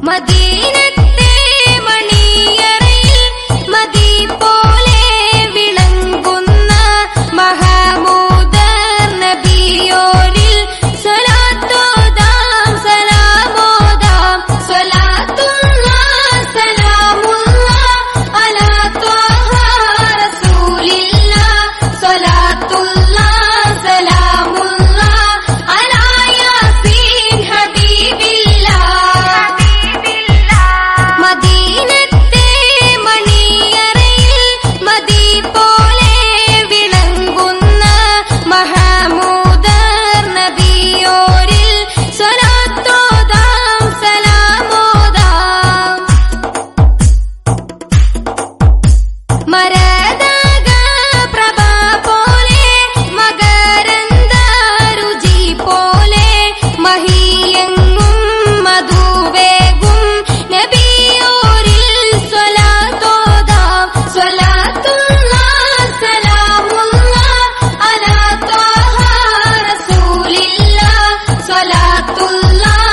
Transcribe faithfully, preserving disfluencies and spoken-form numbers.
മദീനത്തെ മണിയറയിൽ മദീ പോലെ വിളങ്ങുന്ന മഹമൂദർ നബിയോരിൽ സ്വലാത്തോദാം സലാമോദാം സ്വലാത്തുല്ലാഹ് സലാമുല്ലാഹ് അലാ ത്വാഹ റസൂലില്ലാഹ് സ്വലാത്തുല്ലാഹ് സലാമുല്ലാഹ് അലാ യാസീൻ ഹബീബില്ലാഹ്. മദീനത്തെ മണിയറയിൽ മദീ പോലെ വിളങ്ങുന്ന മഹമൂദർ നബിയോരിൽ സ്വലാത്തോദാം സലാമോദാം. മരതക പ്രഭ പോലെ മകരന്ദ രുചി പോലെ മഹിയെങ്ങും മധുവേഗും നബിയോരിൽ സ്വലാത്തോദാം സ്വലാത്തുല്ലാഹ് സലാമുല്ലാഹ് അലാ ത്വാഹ റസൂലില്ലാഹ് സ്വലാത്തുല്ലാഹ്